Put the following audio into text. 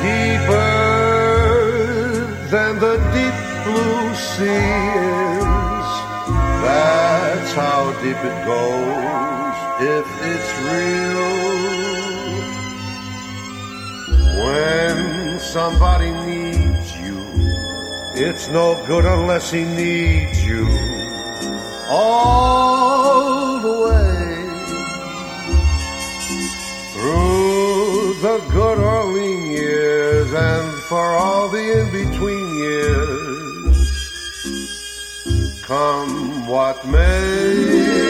deeper than the deep blue sea is. That's how deep it goes if it's real. When somebody needs you, it's no good unless he needs you all the way. Through the good or lean years and for all the in-between years, come what may.